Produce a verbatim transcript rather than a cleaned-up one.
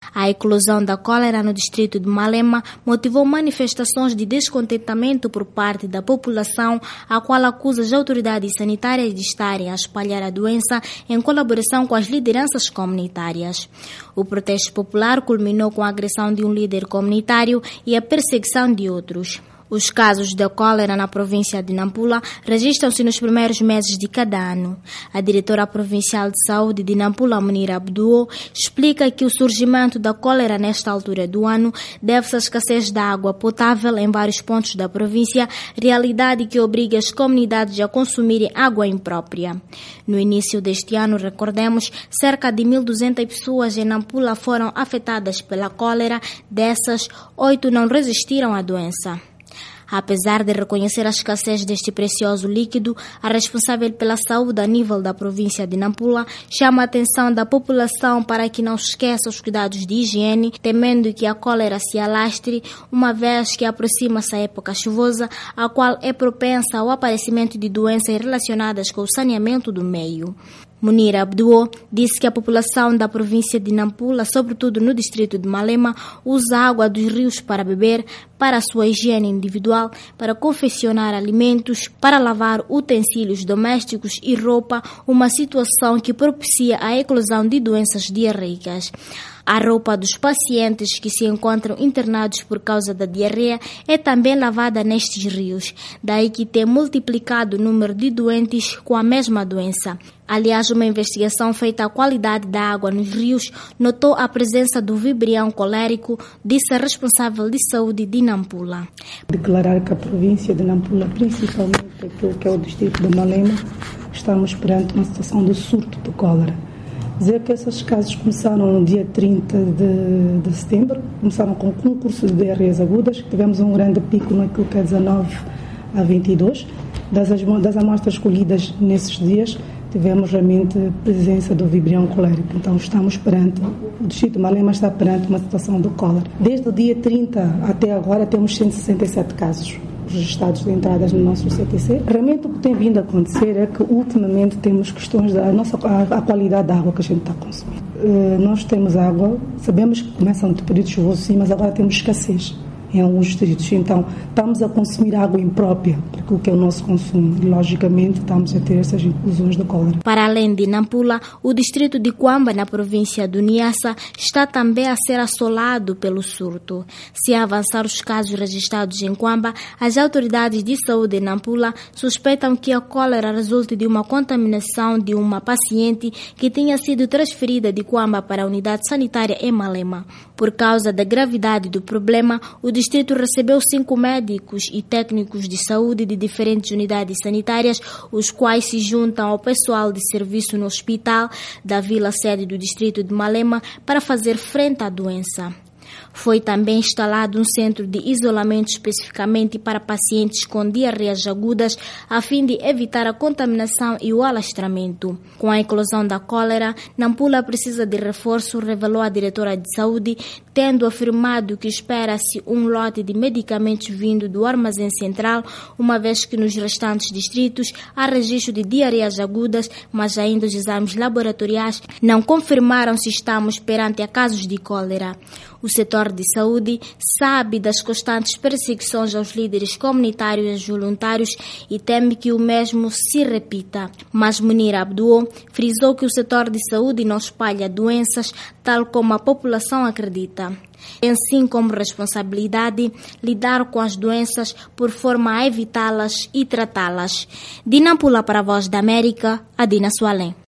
A eclosão da cólera no distrito de Malema motivou manifestações de descontentamento por parte da população, a qual acusa as autoridades sanitárias de estarem a espalhar a doença em colaboração com as lideranças comunitárias. O protesto popular culminou com a agressão de um líder comunitário e a perseguição de outros. Os casos de cólera na província de Nampula registram-se nos primeiros meses de cada ano. A diretora provincial de saúde de Nampula, Munira Abduo, explica que o surgimento da cólera nesta altura do ano deve-se à escassez da água potável em vários pontos da província, realidade que obriga as comunidades a consumirem água imprópria. No início deste ano, recordemos, cerca de mil e duzentas pessoas em Nampula foram afetadas pela cólera, dessas, oito não resistiram à doença. Apesar de reconhecer a escassez deste precioso líquido, a responsável pela saúde a nível da província de Nampula chama a atenção da população para que não esqueça os cuidados de higiene, temendo que a cólera se alastre, uma vez que aproxima-se a época chuvosa, a qual é propensa ao aparecimento de doenças relacionadas com o saneamento do meio. Munira Abduo disse que a população da província de Nampula, sobretudo no distrito de Malema, usa água dos rios para beber, para a sua higiene individual, para confeccionar alimentos, para lavar utensílios domésticos e roupa, uma situação que propicia a eclosão de doenças diarreicas. A roupa dos pacientes que se encontram internados por causa da diarreia é também lavada nestes rios, daí que tem multiplicado o número de doentes com a mesma doença. Aliás, uma investigação feita à qualidade da água nos rios notou a presença do vibrião colérico, disse a responsável de saúde de Nampula. Declarar que a província de Nampula, principalmente aquilo que é o distrito de Malema, estamos perante uma situação de surto de cólera. Dizer que esses casos começaram no dia trinta de, de setembro, começaram com o concurso de diarreias agudas, tivemos um grande pico naquilo que é dezenove a vinte e dois, das, das amostras colhidas nesses dias, tivemos realmente presença do vibrião colérico. Então estamos perante, o distrito de Malema está perante uma situação de cólera. Desde o dia trinta até agora temos cento e sessenta e sete casos registrados de entradas no nosso C T C. Realmente o que tem vindo a acontecer é que ultimamente temos questões da nossa, a, a qualidade da água que a gente está consumindo. Uh, nós temos água, sabemos que começam de período chuvoso sim, mas agora temos escassez em alguns distritos. Então, estamos a consumir água imprópria, para aquilo que é o nosso consumo. E, logicamente, estamos a ter essas inclusões da cólera. Para além de Nampula, o distrito de Quamba, na província do Niassa, está também a ser assolado pelo surto. Se avançar os casos registrados em Quamba, as autoridades de saúde em Nampula suspeitam que a cólera resulte de uma contaminação de uma paciente que tinha sido transferida de Quamba para a unidade sanitária em Malema. Por causa da gravidade do problema, o O distrito recebeu cinco médicos e técnicos de saúde de diferentes unidades sanitárias, os quais se juntam ao pessoal de serviço no hospital da vila sede do distrito de Malema para fazer frente à doença. Foi também instalado um centro de isolamento especificamente para pacientes com diarreias agudas, a fim de evitar a contaminação e o alastramento. Com a eclosão da cólera, Nampula precisa de reforço, revelou a diretora de saúde, tendo afirmado que espera-se um lote de medicamentos vindo do armazém central, uma vez que nos restantes distritos há registro de diarreias agudas, mas ainda os exames laboratoriais não confirmaram se estamos perante a casos de cólera. O setor de saúde sabe das constantes perseguições aos líderes comunitários e voluntários e teme que o mesmo se repita. Mas Munira Abduo frisou que o setor de saúde não espalha doenças, tal como a população acredita. Tem sim como responsabilidade lidar com as doenças por forma a evitá-las e tratá-las. De Nampula para a Voz da América, Adina Sualém.